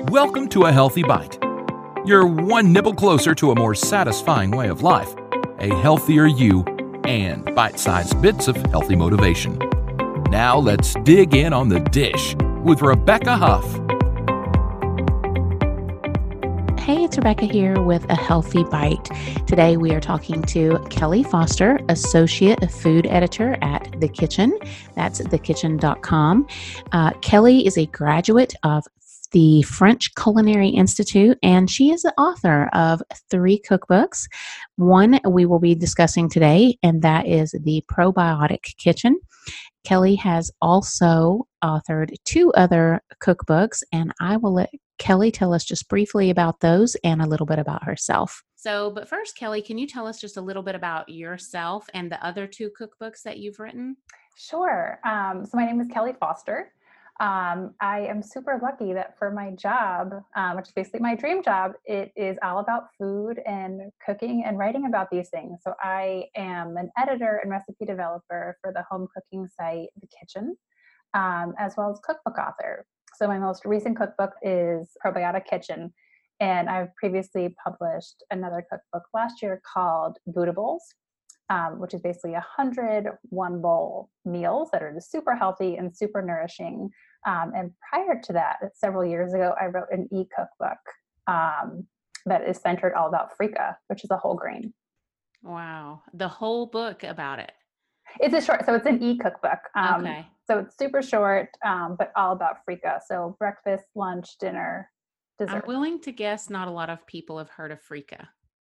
Welcome to A Healthy Bite. You're one nibble closer to a more satisfying way of life, a healthier you, and bite-sized bits of healthy motivation. Now let's dig in on the dish with Rebecca Huff. Hey, it's Rebecca here with A Healthy Bite. Today we are talking to Kelly Foster, Associate Food Editor at The Kitchen. That's thekitchen.com. Kelly is a graduate of the French Culinary Institute, and she is the author of 3 cookbooks. One we will be discussing today, and that is The Probiotic Kitchen. Kelly has also authored 2 other cookbooks, and I will let Kelly tell us just briefly about those and a little bit about herself. But first, Kelly, can you tell us just a little bit about yourself and the other 2 cookbooks that you've written? Sure. So my name is Kelly Foster. I am super lucky that for my job, which is basically my dream job, it is all about food and cooking and writing about these things. So I am an editor and recipe developer for the home cooking site, The Kitchen, as well as cookbook author. So my most recent cookbook is Probiotic Kitchen, and I've previously published another cookbook last year called Bootables, which is basically 100 one-bowl meals that are just super healthy and super nourishing. And prior to that, several years ago, I wrote an e-cookbook that is centered all about freekeh, which is a whole grain. Wow. The whole book about it. It's a short, so it's an e-cookbook. Okay. So it's super short, but all about freekeh. So breakfast, lunch, dinner, dessert. I'm willing to guess not a lot of people have heard of freekeh.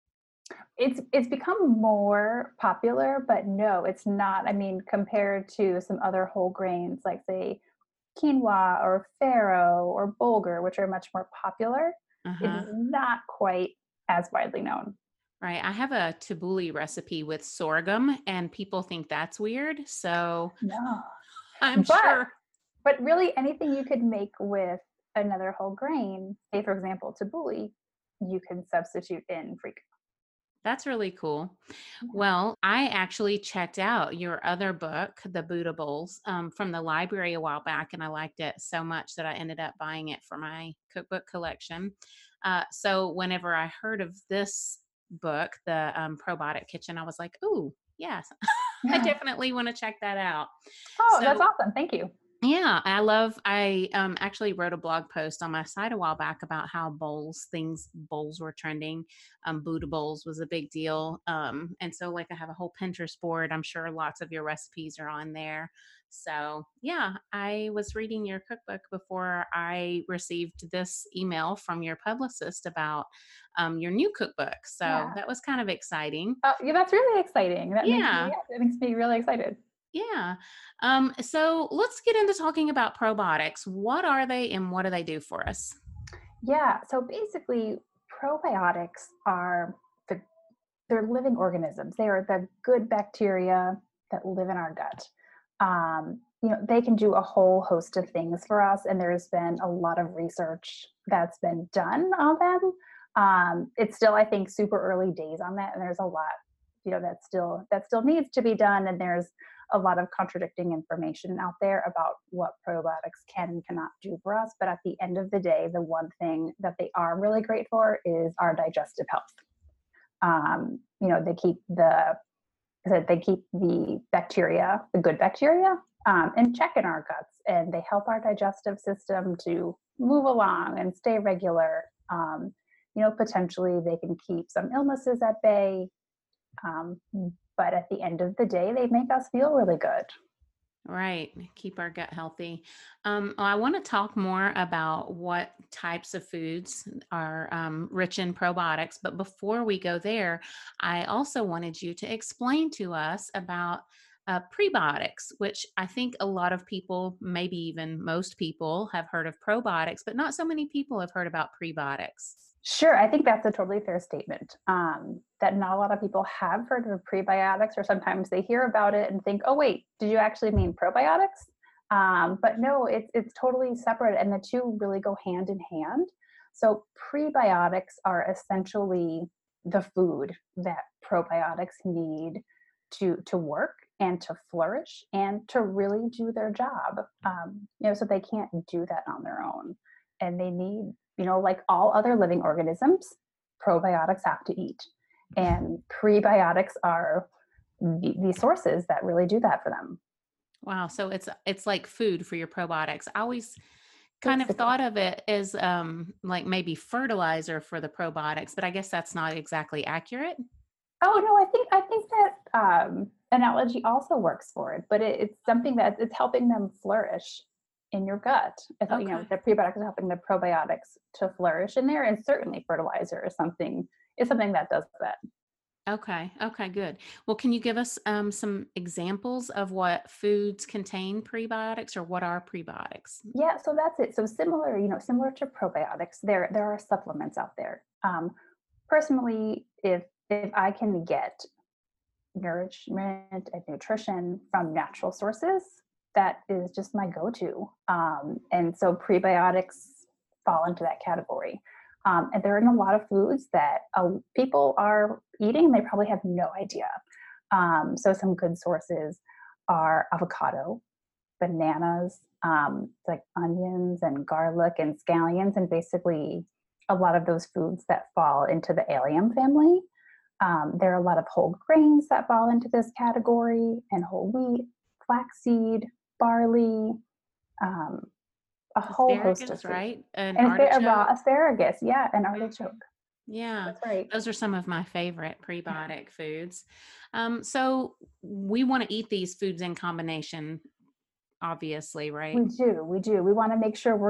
It's become more popular, but no, it's not. I mean, compared to some other whole grains like say quinoa or farro or bulgur, which are much more popular, it's not quite as widely known. Right. I have a tabbouleh recipe with sorghum, and people think that's weird. So No, I'm but, sure. But really, anything you could make with another whole grain, say for example tabbouleh, you can substitute in freekeh. That's really cool. Well, I actually checked out your other book, The Bootables, from the library a while back, and I liked it so much that I ended up buying it for my cookbook collection. So whenever I heard of this book, the Probiotic Kitchen, I was like, "Ooh, yes, I definitely want to check that out." Oh, So, that's awesome. Thank you. yeah, I actually wrote a blog post on my site a while back about how bowls were trending. Buddha bowls was a big deal. And so like I have a whole Pinterest board. I'm sure lots of your recipes are on there. So yeah, I was reading your cookbook before I received this email from your publicist about your new cookbook. So that was kind of exciting. Yeah, that's really exciting. That Yeah. makes me really excited. Yeah. So let's get into talking about probiotics. What are they and what do they do for us? Yeah. So basically, probiotics are they're living organisms. They are the good bacteria that live in our gut. They can do a whole host of things for us, and there's been a lot of research that's been done on them. It's still, I think, super early days on that, and there's a lot, that still needs to be done, and there's a lot of contradicting information out there about what probiotics can and cannot do for us. But at the end of the day, the one thing that they are really great for is our digestive health. They keep the bacteria, the good bacteria, in check in our guts, and they help our digestive system to move along and stay regular. Potentially they can keep some illnesses at bay, but at the end of the day, they make us feel really good. Right. Keep our gut healthy. I want to talk more about what types of foods are rich in probiotics. But before we go there, I also wanted you to explain to us about prebiotics, which I think a lot of people, maybe even most people, have heard of probiotics, but not so many people have heard about prebiotics. Sure, I think that's a totally fair statement. That not a lot of people have heard of prebiotics, or sometimes they hear about it and think, "Oh, wait, did you actually mean probiotics?" But no, it's totally separate, and the two really go hand in hand. So prebiotics are essentially the food that probiotics need to work and to flourish and to really do their job. So they can't do that on their own. and they need, like all other living organisms, probiotics have to eat. And prebiotics are the sources that really do that for them. Wow. So it's like food for your probiotics. I always kind of Basically. thought of it as like maybe fertilizer for the probiotics, but I guess that's not exactly accurate. Oh no, I think that analogy also works for it, but it's something that it's helping them flourish in your gut. I thought, Okay. the prebiotics are helping the probiotics to flourish in there, and certainly fertilizer is something that does that. Okay. Okay. Good. Well, can you give us some examples of what foods contain prebiotics or what are prebiotics? Yeah, so that's it. So similar to probiotics, there are supplements out there. Personally, if I can get nourishment and nutrition from natural sources, that is just my go-to. And so prebiotics fall into that category. And they're in a lot of foods that people are eating and they probably have no idea. So some good sources are avocado, bananas, like onions and garlic and scallions, and basically a lot of those foods that fall into the allium family. There are a lot of whole grains that fall into this category, and whole wheat, flaxseed, barley, um, a whole host of Asparagus, foods. right? An And artichoke. asparagus, yeah, and Mhm. artichoke. Yeah, That's right. those are some of my favorite prebiotic foods. So we want to eat these foods in combination, obviously, right? We do. We want to make sure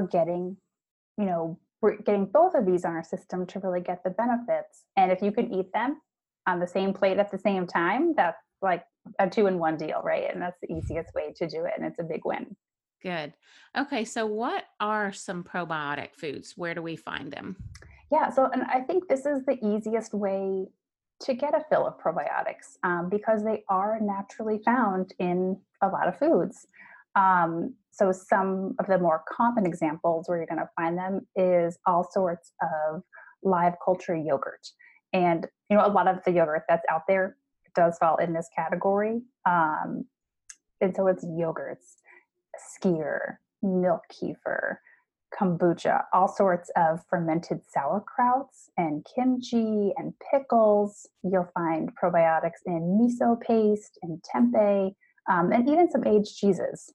we're getting both of these on our system to really get the benefits. And if you can eat them on the same plate at the same time, that's like a two-in-one deal, right? And that's the easiest way to do it. And it's a big win. Good. Okay, so what are some probiotic foods? Where do we find them? Yeah. So, and I think this is the easiest way to get a fill of probiotics because they are naturally found in a lot of foods. So, some of the more common examples where you're going to find them is all sorts of live culture yogurt. And, a lot of the yogurt that's out there does fall in this category. And so it's yogurts, skyr, milk kefir, kombucha, all sorts of fermented sauerkrauts and kimchi and pickles. You'll find probiotics in miso paste and tempeh, and even some aged cheeses.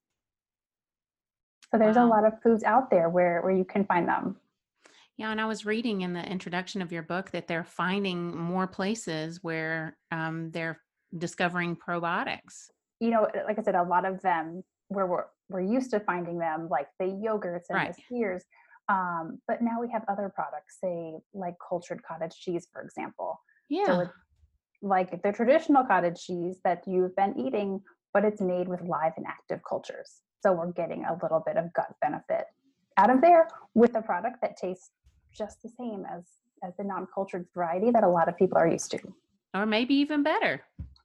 So there's a Wow. lot of foods out there where you can find them. Yeah, and I was reading in the introduction of your book that they're finding more places where they're discovering probiotics. Like I said, a lot of them where we're used to finding them, like the yogurts and the Right. skyrs. But now we have other products, say like cultured cottage cheese, for example. So Yeah. it's like the traditional cottage cheese that you've been eating, but it's made with live and active cultures. So we're getting a little bit of gut benefit out of there with a product that tastes just the same as the non-cultured variety that a lot of people are used to. Or maybe even better.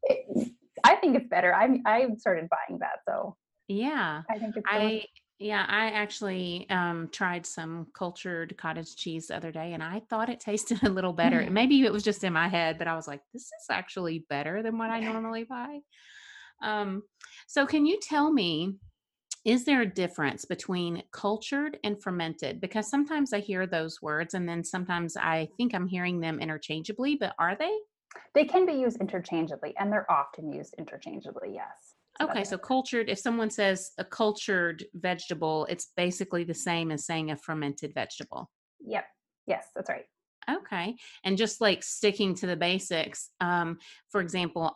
I think it's better. I started buying that, so Yeah. I think it's delicious. I yeah, I actually tried some cultured cottage cheese the other day and I thought it tasted a little better. Maybe it was just in my head, but I was like, this is actually better than what I normally buy. Um, so can you tell me, is there a difference between cultured and fermented? Because sometimes I hear those words and then sometimes I think I'm hearing them interchangeably, but are they? They can be used interchangeably, and they're often used interchangeably. Yes, so Okay, that's so accurate. cultured, if someone says a cultured vegetable, it's basically the same as saying a fermented vegetable. Yep. Yes, that's right. Okay. And just like sticking to the basics, for example,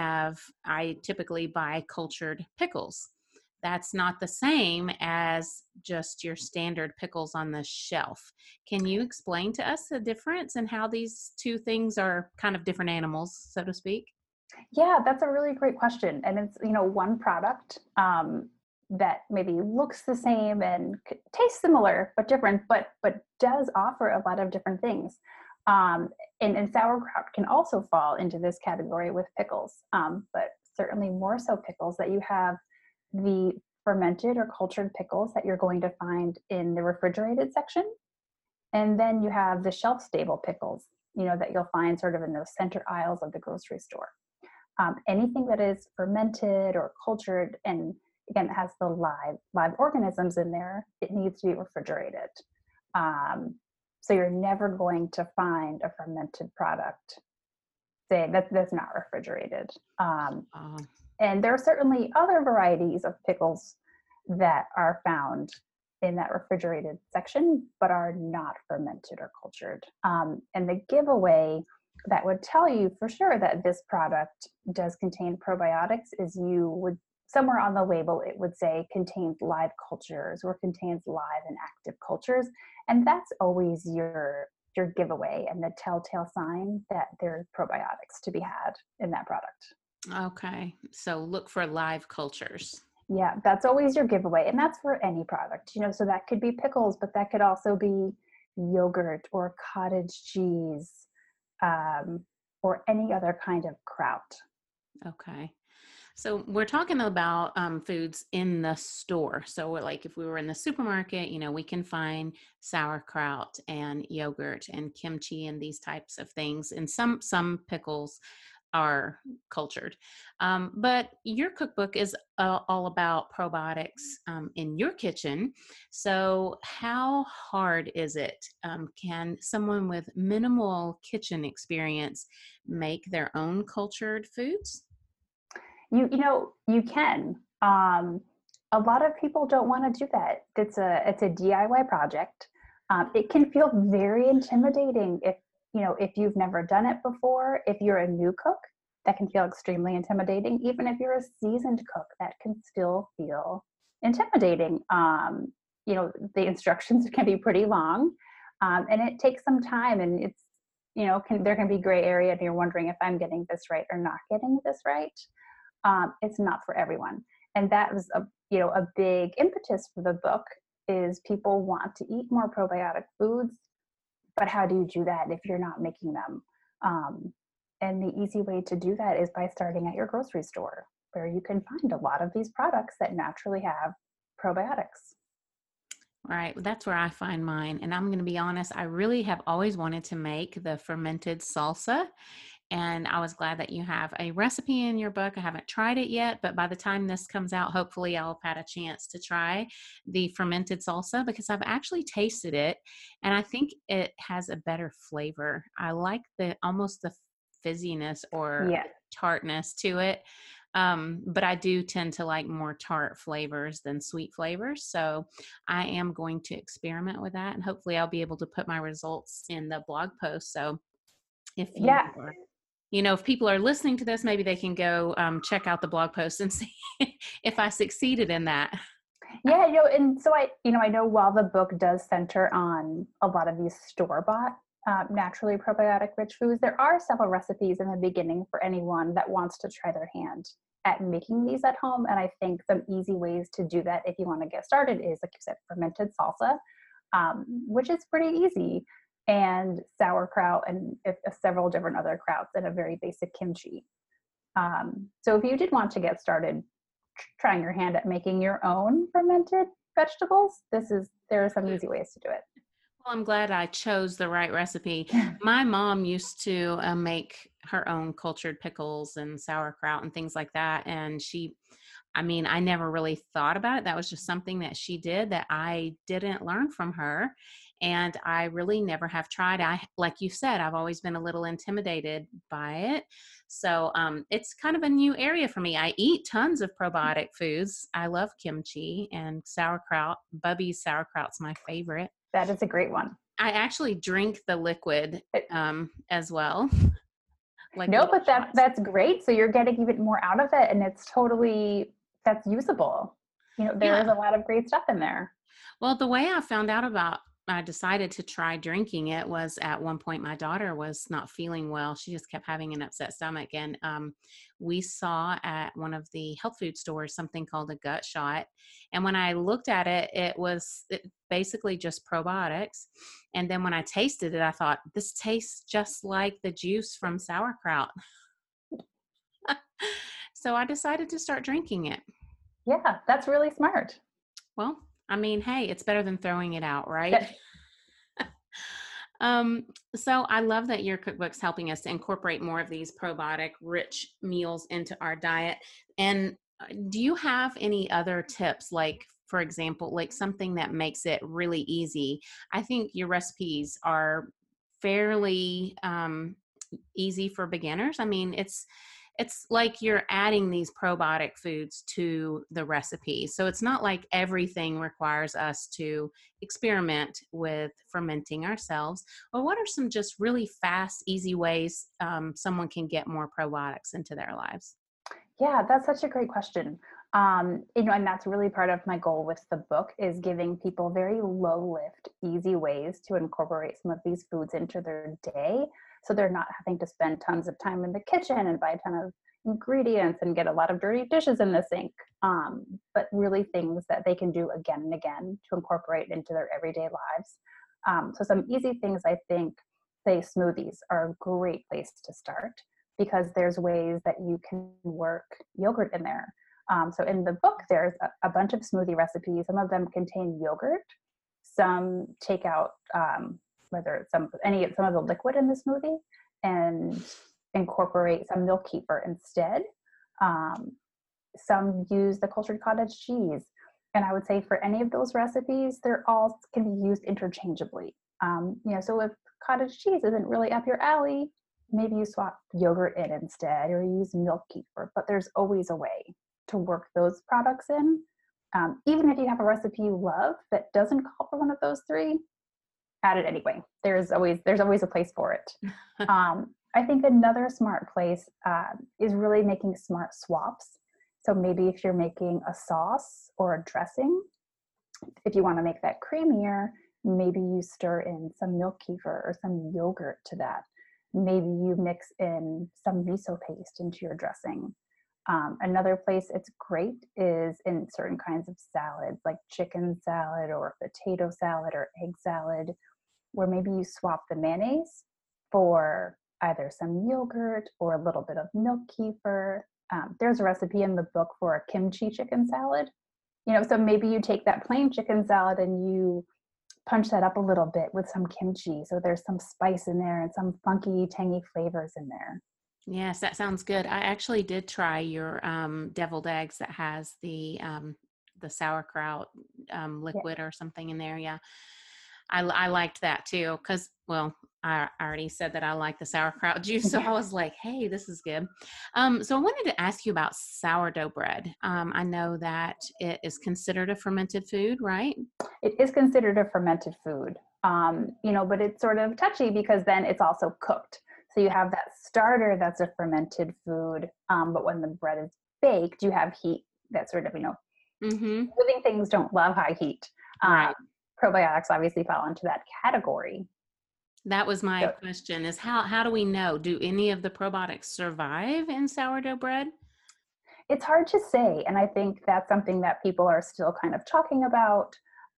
I typically buy cultured pickles. That's not the same as just your standard pickles on the shelf. Can you explain to us the difference and how these two things are kind of different animals, so to speak? Yeah, that's a really great question. And it's, one product that maybe looks the same and tastes similar but different, but does offer a lot of different things. Um, and sauerkraut can also fall into this category with pickles, but certainly more so pickles that you have the fermented or cultured pickles that you're going to find in the refrigerated section. And then you have the shelf stable pickles, that you'll find sort of in those center aisles of the grocery store. Anything that is fermented or cultured and again has the live organisms in there, it needs to be refrigerated. So you're never going to find a fermented product say that's not refrigerated. And there are certainly other varieties of pickles that are found in that refrigerated section, but are not fermented or cultured. And the giveaway that would tell you for sure that this product does contain probiotics is you would, somewhere on the label, it would say contains live cultures or contains live and active cultures. And that's always your giveaway and the telltale sign that there's probiotics to be had in that product. Okay. So look for live cultures. Yeah, that's always your giveaway. And that's for any product, so that could be pickles, but that could also be yogurt or cottage cheese, or any other kind of kraut. Okay. So we're talking about foods in the store. So we're like, if we were in the supermarket, we can find sauerkraut and yogurt and kimchi and these types of things. And some pickles are cultured. But your cookbook is all about probiotics in your kitchen. So how hard is it? Can someone with minimal kitchen experience make their own cultured foods? You can. A lot of people don't want to do that. It's a DIY project. It can feel very intimidating if you've never done it before. If you're a new cook, that can feel extremely intimidating. Even if you're a seasoned cook, that can still feel intimidating. The instructions can be pretty long, and it takes some time, and it's, there can be gray area, and you're wondering if I'm getting this right or not getting this right. It's not for everyone. And that was a big impetus for the book, is people want to eat more probiotic foods, but how do you do that if you're not making them? And the easy way to do that is by starting at your grocery store, where you can find a lot of these products that naturally have probiotics. Right. That's where I find mine. And I'm going to be honest, I really have always wanted to make the fermented salsa. And I was glad that you have a recipe in your book. I haven't tried it yet, but by the time this comes out, hopefully I'll have had a chance to try the fermented salsa, because I've actually tasted it and I think it has a better flavor. I like almost the fizziness or tartness to it. But I do tend to like more tart flavors than sweet flavors. So I am going to experiment with that, and hopefully I'll be able to put my results in the blog post. So if if people are listening to this, maybe they can go check out the blog post and see if I succeeded in that. Yeah, and so I know while the book does center on a lot of these store-bought naturally probiotic rich foods, there are several recipes in the beginning for anyone that wants to try their hand at making these at home. And I think some easy ways to do that if you want to get started is, like you said, fermented salsa, which is pretty easy, and sauerkraut, and several different other krauts, and a very basic kimchi. So if you did want to get started trying your hand at making your own fermented vegetables, there are some easy ways to do it. Well, I'm glad I chose the right recipe. My mom used to make her own cultured pickles and sauerkraut and things like that. And I never really thought about it. That was just something that she did that I didn't learn from her. And I really never have tried. Like you said, I've always been a little intimidated by it. So it's kind of a new area for me. I eat tons of probiotic foods. I love kimchi and sauerkraut. Bubby's sauerkraut's my favorite. That is a great one. I actually drink the liquid as well. But that's great. So you're getting even more out of it, and that's usable. There is a lot of great stuff in there. Well, the way I decided to try drinking it was, at one point my daughter was not feeling well. She just kept having an upset stomach. And we saw at one of the health food stores something called a gut shot. And when I looked at it, it was basically just probiotics. And then when I tasted it, I thought, this tastes just like the juice from sauerkraut. So I decided to start drinking it. Yeah, that's really smart. Well, hey, it's better than throwing it out, right? So I love that your cookbook's helping us to incorporate more of these probiotic-rich meals into our diet. And do you have any other tips, like for example, like something that makes it really easy. I think your recipes are fairly easy for beginners. I mean, it's like you're adding these probiotic foods to the recipe. So it's not like everything requires us to experiment with fermenting ourselves. Well, what are some just really fast, easy ways someone can get more probiotics into their lives? Yeah, that's such a great question. And that's really part of my goal with the book is giving people very low lift, easy ways to incorporate some of these foods into their day. So they're not having to spend tons of time in the kitchen and buy a ton of ingredients and get a lot of dirty dishes in the sink. But really things that they can do again and again to incorporate into their everyday lives. So some easy things I think, say smoothies are a great place to start because there's ways that you can work yogurt in there. So in the book, there's a bunch of smoothie recipes. Some of them contain yogurt. Some take out whether it's some of the liquid in the smoothie and incorporate some milk kefir instead. Some use the cultured cottage cheese. And I would say for any of those recipes, they're all can be used interchangeably. So if cottage cheese isn't really up your alley, maybe you swap yogurt in instead or use milk kefir, but there's always a way to work those products in. Even if you have a recipe you love that doesn't call for one of those three, add it anyway. There's always a place for it. I think another smart place is really making smart swaps. So maybe if you're making a sauce or a dressing, if you want to make that creamier, maybe you stir in some milk kefir or some yogurt to that. Maybe you mix in some miso paste into your dressing. Another place it's great is in certain kinds of salads, like chicken salad or potato salad or egg salad, where maybe you swap the mayonnaise for either some yogurt or a little bit of milk kefir. There's a recipe in the book for a kimchi chicken salad. So maybe you take that plain chicken salad and you punch that up a little bit with some kimchi. So there's some spice in there and some funky, tangy flavors in there. Yes, that sounds good. I actually did try your deviled eggs that has the sauerkraut liquid or something in there. Yeah, I liked that too because, well, I already said that I like the sauerkraut juice, so I was like, hey, this is good. So I wanted to ask you about sourdough bread. I know that it is considered a fermented food, right? It is considered a fermented food, but it's sort of touchy because then it's also cooked. So you have that starter that's a fermented food, but when the bread is baked, you have heat that sort of, living things don't love high heat. Right. Probiotics obviously fall into that category. That was my question is how do we know? Do any of the probiotics survive in sourdough bread? It's hard to say. And I think that's something that people are still kind of talking about.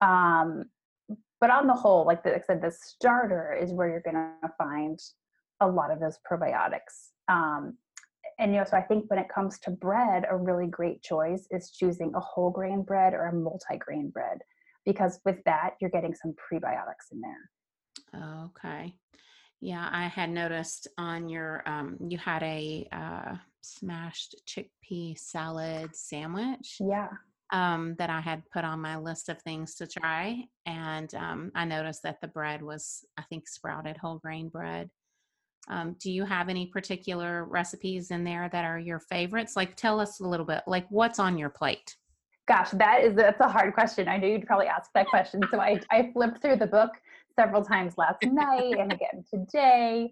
But on the whole, like I said, the starter is where you're going to find a lot of those probiotics. So I think when it comes to bread, a really great choice is choosing a whole grain bread or a multi-grain bread, because with that, you're getting some prebiotics in there. Okay. Yeah, I had noticed on your, you had a smashed chickpea salad sandwich. Yeah. That I had put on my list of things to try. And I noticed that the bread was, I think, sprouted whole grain bread. Do you have any particular recipes in there that are your favorites? Like, tell us a little bit, like what's on your plate? Gosh, that's a hard question. I knew you'd probably ask that question. So I flipped through the book several times last night and again today.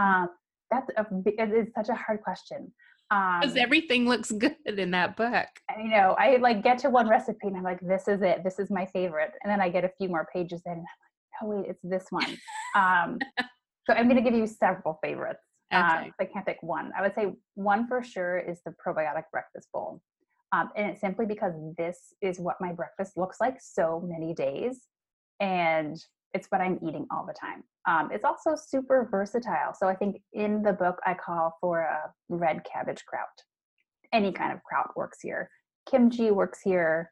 It is such a hard question. Because everything looks good in that book. I know. I get to one recipe and I'm like, this is it. This is my favorite. And then I get a few more pages in and I'm like, oh wait, it's this one. So I'm going to give you several favorites. Okay. I can't pick one. I would say one for sure is the probiotic breakfast bowl. And it's simply because this is what my breakfast looks like so many days. And it's what I'm eating all the time. It's also super versatile. So I think in the book, I call for a red cabbage kraut. Any kind of kraut works here. Kimchi works here.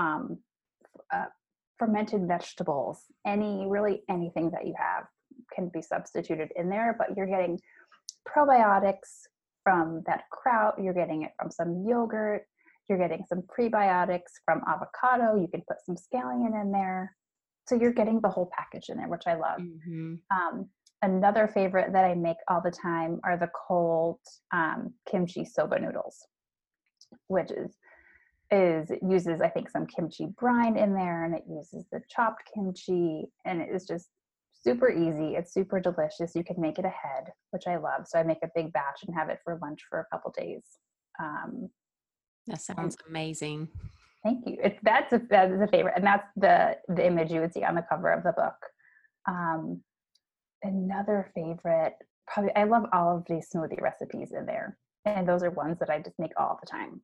Fermented vegetables, anything that you have can be substituted in there, but you're getting probiotics from that kraut. You're getting it from some yogurt. You're getting some prebiotics from avocado. You can put some scallion in there. So you're getting the whole package in there, which I love. Another favorite that I make all the time are the cold kimchi soba noodles, which uses, I think, some kimchi brine in there, and it uses the chopped kimchi, and it is just super easy. It's super delicious. You can make it ahead, which I love. So I make a big batch and have it for lunch for a couple days. That sounds amazing. Thank you. That is a favorite, and that's the image you would see on the cover of the book. Another favorite, probably, I love all of these smoothie recipes in there, and those are ones that I just make all the time.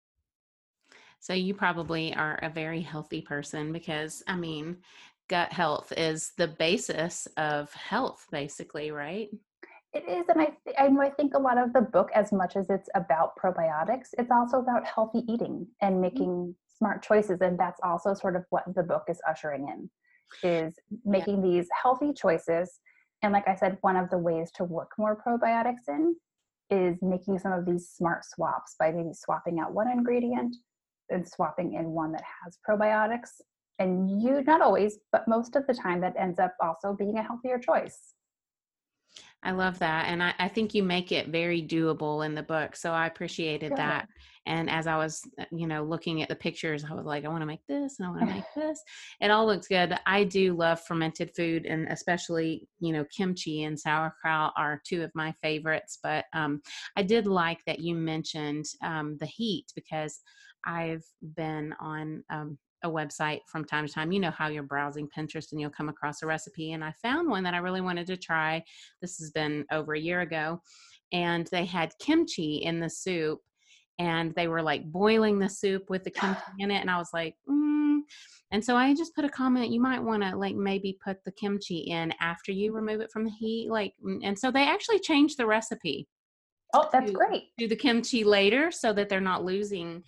So you probably are a very healthy person because, I mean, gut health is the basis of health, basically, right? It is, and I think a lot of the book, as much as it's about probiotics, it's also about healthy eating and making smart choices, and that's also sort of what the book is ushering in, is making these healthy choices. And like I said, one of the ways to work more probiotics in is making some of these smart swaps by maybe swapping out one ingredient and swapping in one that has probiotics. And you, not always, but most of the time, that ends up also being a healthier choice. I love that. And I think you make it very doable in the book. So I appreciated that. And as I was, looking at the pictures, I was like, I want to make this and I want to make this. It all looks good. I do love fermented food, and especially, kimchi and sauerkraut are two of my favorites. But I did like that you mentioned the heat, because I've been on a website from time to time. You know how you're browsing Pinterest and you'll come across a recipe, and I found one that I really wanted to try. This has been over a year ago, and they had kimchi in the soup, and they were like boiling the soup with the kimchi in it, and I was like, And so I just put a comment, you might want to like maybe put the kimchi in after you remove it from the heat, and so they actually changed the recipe. Oh, that's great. Do the kimchi later so that they're not losing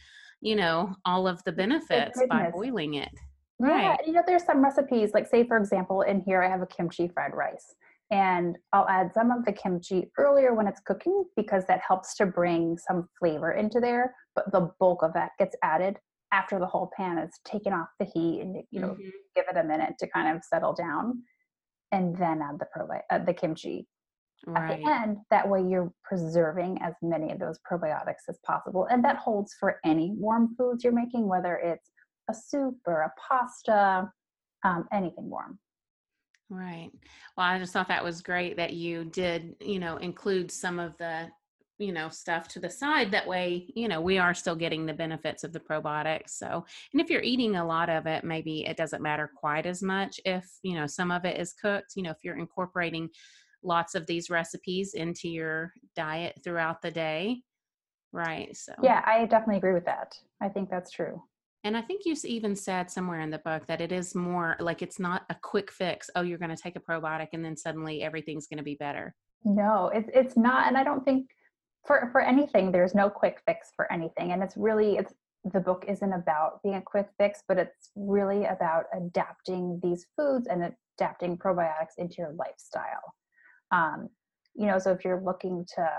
all of the benefits by boiling it. Yeah, Right. there's some recipes, like, say, for example, in here I have a kimchi fried rice, and I'll add some of the kimchi earlier when it's cooking, because that helps to bring some flavor into there, but the bulk of that gets added after the whole pan is taken off the heat, and give it a minute to kind of settle down, and then add the kimchi at the end. That way you're preserving as many of those probiotics as possible, and that holds for any warm foods you're making, whether it's a soup or a pasta, anything warm. Right. Well, I just thought that was great that you did, include some of the, stuff to the side. That way, we are still getting the benefits of the probiotics. So, and if you're eating a lot of it, maybe it doesn't matter quite as much if, some of it is cooked, if you're incorporating lots of these recipes into your diet throughout the day. Right. So, yeah, I definitely agree with that. I think that's true. And I think you even said somewhere in the book that it is more like, it's not a quick fix. Oh, you're going to take a probiotic and then suddenly everything's going to be better. No, it's not. And I don't think for anything, there's no quick fix for anything. And the book isn't about being a quick fix, but it's really about adapting these foods and adapting probiotics into your lifestyle. So if you're looking to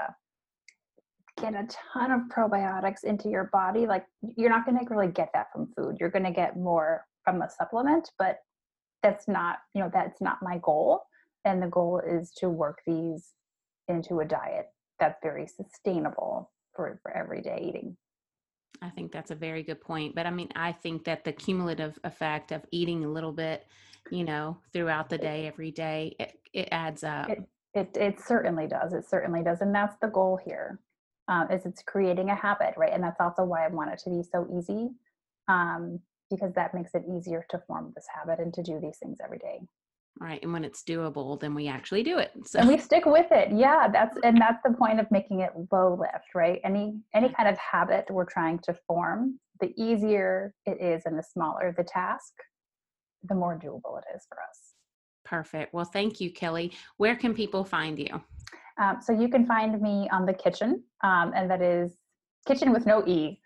get a ton of probiotics into your body, like, you're not going to really get that from food. You're going to get more from a supplement, but that's not my goal. And the goal is to work these into a diet that's very sustainable for everyday eating. I think that's a very good point. But I mean, I think that the cumulative effect of eating a little bit, throughout the day, every day, it adds up. It certainly does. It certainly does. And that's the goal here, is it's creating a habit, right? And that's also why I want it to be so easy, because that makes it easier to form this habit and to do these things every day. Right. And when it's doable, then we actually do it. So. And we stick with it. Yeah, that's the point of making it low lift, right? Any kind of habit we're trying to form, the easier it is and the smaller the task, the more doable it is for us. Perfect. Well, thank you, Kelly. Where can people find you? So you can find me on The Kitchen, and that is Kitchen with no E,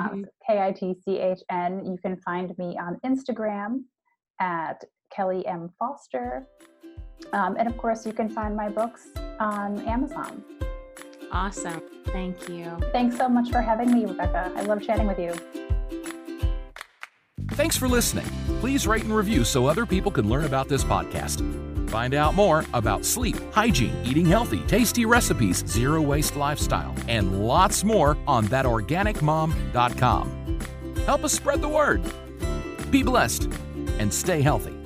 KITCHN. You can find me on Instagram at Kelly M. Foster. And of course, you can find my books on Amazon. Awesome. Thank you. Thanks so much for having me, Rebecca. I love chatting with you. Thanks for listening. Please rate and review so other people can learn about this podcast. Find out more about sleep, hygiene, eating healthy, tasty recipes, zero-waste lifestyle, and lots more on thatorganicmom.com. Help us spread the word. Be blessed and stay healthy.